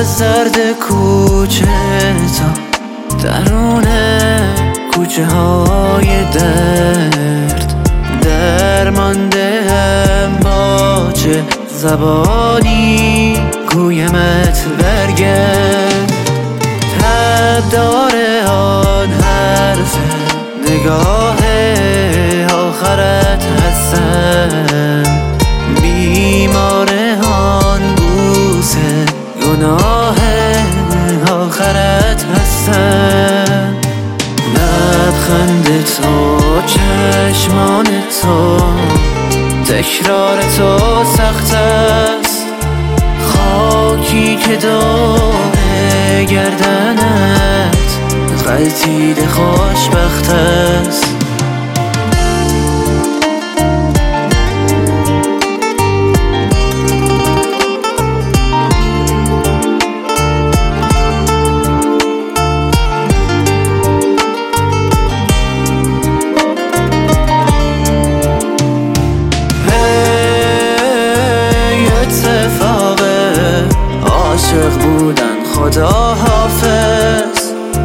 از درد کوچه تا درون کوچه های درد درماندهم با چه زبانی گویمت برگرد. تب داره آن حرف نگاه آخرت هستم، بیمار آن بوسه گناه آخرت هستم. لبخند تو، چشمان تو، تکرار تو سخت است. خاکی که دور گردنت غلطیده خوشبخت است. عاشق بودن خدا حافظ،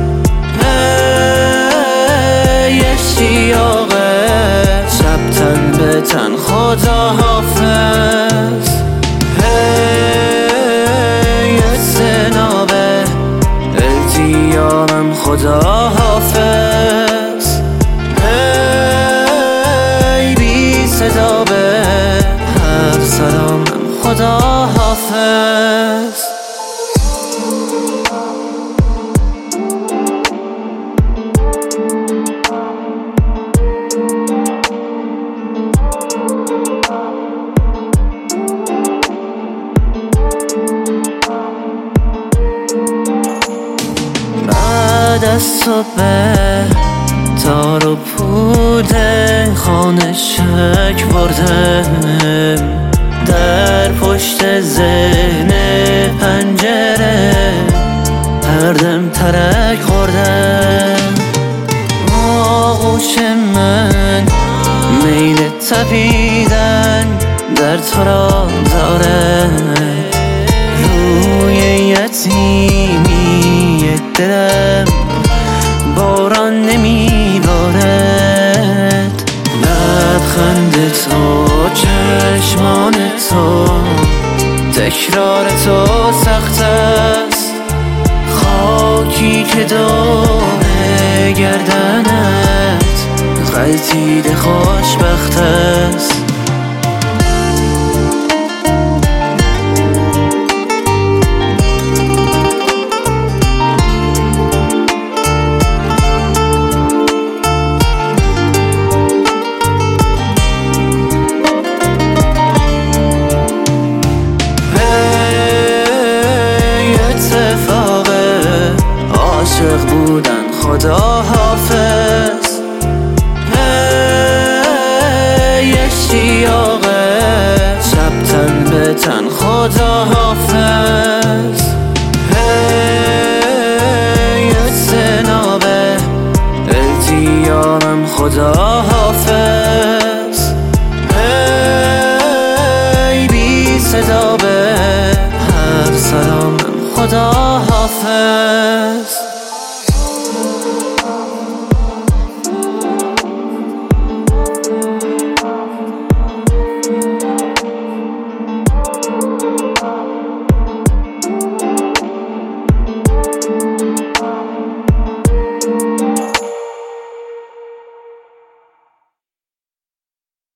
ای اشتیاقه شب تن به تن خدا حافظ. ای استنابه التیامم خدا حافظ. ای بی صدا به هر سلامم خدا حافظ. بعد از صبح تار و پود خانه شک بردم، در پشت ذهن پنجره هر دم ترک خوردم. آغوش من میل تپیدن در تو را دارد، روی یتیمی دلم باران نمیبارد. لبخند تو، چشمان تو، تکرار تو سخت است. خاکی که دور گردنت غلطیده خوشبخت است.